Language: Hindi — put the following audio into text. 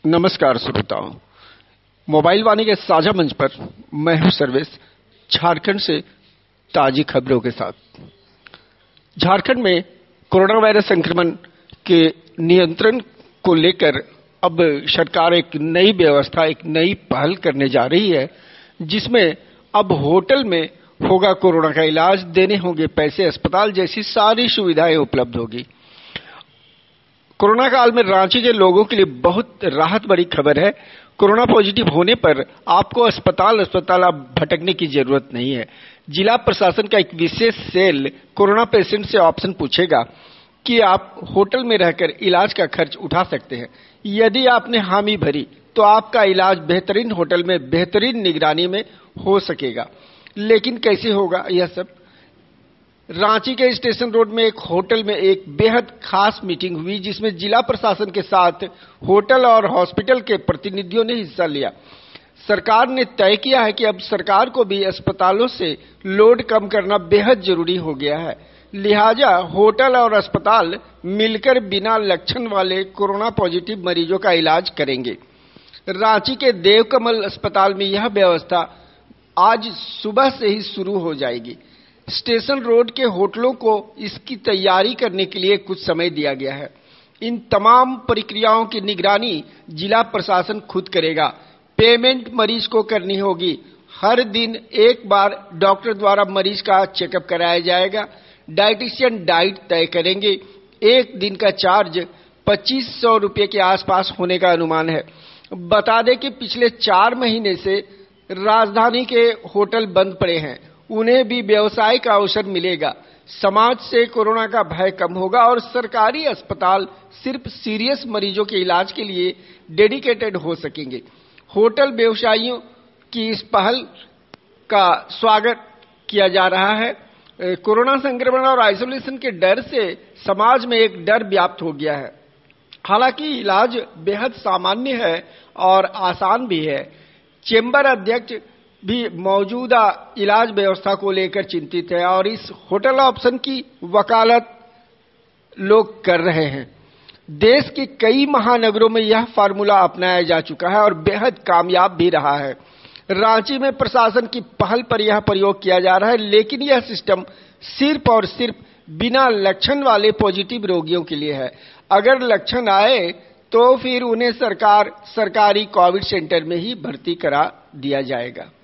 नमस्कार श्रोताओं, मोबाइल वाणी के साझा मंच पर मैं हूं सर्वेश, झारखंड से ताजी खबरों के साथ। झारखंड में कोरोना वायरस संक्रमण के नियंत्रण को लेकर अब सरकार एक नई व्यवस्था, एक नई पहल करने जा रही है, जिसमें अब होटल में होगा कोरोना का इलाज, देने होंगे पैसे, अस्पताल जैसी सारी सुविधाएं उपलब्ध होगी। कोरोना काल में रांची के लोगों के लिए बहुत राहत भरी खबर है। कोरोना पॉजिटिव होने पर आपको अस्पताल अब भटकने की जरूरत नहीं है। जिला प्रशासन का एक विशेष सेल कोरोना पेशेंट से ऑप्शन पूछेगा कि आप होटल में रहकर इलाज का खर्च उठा सकते हैं। यदि आपने हामी भरी तो आपका इलाज बेहतरीन होटल में बेहतरीन निगरानी में हो सकेगा। लेकिन कैसे होगा यह सब? रांची के स्टेशन रोड में एक होटल में एक बेहद खास मीटिंग हुई, जिसमें जिला प्रशासन के साथ होटल और हॉस्पिटल के प्रतिनिधियों ने हिस्सा लिया। सरकार ने तय किया है कि अब सरकार को भी अस्पतालों से लोड कम करना बेहद जरूरी हो गया है। लिहाजा होटल और अस्पताल मिलकर बिना लक्षण वाले कोरोना पॉजिटिव मरीजों का इलाज करेंगे। रांची के देवकमल अस्पताल में यह व्यवस्था आज सुबह से ही शुरू हो जाएगी। स्टेशन रोड के होटलों को इसकी तैयारी करने के लिए कुछ समय दिया गया है। इन तमाम प्रक्रियाओं की निगरानी जिला प्रशासन खुद करेगा। पेमेंट मरीज को करनी होगी। हर दिन एक बार डॉक्टर द्वारा मरीज का चेकअप कराया जाएगा। डाइटिशियन डाइट तय करेंगे। एक दिन का चार्ज 2500 रुपये के आसपास होने का अनुमान है। बता दें कि पिछले 4 महीने से राजधानी के होटल बंद पड़े हैं, उन्हें भी व्यवसाय का अवसर मिलेगा। समाज से कोरोना का भय कम होगा और सरकारी अस्पताल सिर्फ सीरियस मरीजों के इलाज के लिए डेडिकेटेड हो सकेंगे। होटल व्यवसायियों की इस पहल का स्वागत किया जा रहा है। कोरोना संक्रमण और आइसोलेशन के डर से समाज में एक डर व्याप्त हो गया है। हालांकि इलाज बेहद सामान्य है और आसान भी है। चेंबर अध्यक्ष भी मौजूदा इलाज व्यवस्था को लेकर चिंतित है और इस होटल ऑप्शन की वकालत लोग कर रहे हैं। देश के कई महानगरों में यह फार्मूला अपनाया जा चुका है और बेहद कामयाब भी रहा है। रांची में प्रशासन की पहल पर यह प्रयोग किया जा रहा है, लेकिन यह सिस्टम सिर्फ और सिर्फ बिना लक्षण वाले पॉजिटिव रोगियों के लिए है। अगर लक्षण आए तो फिर उन्हें सरकारी कोविड सेंटर में ही भर्ती करा दिया जाएगा।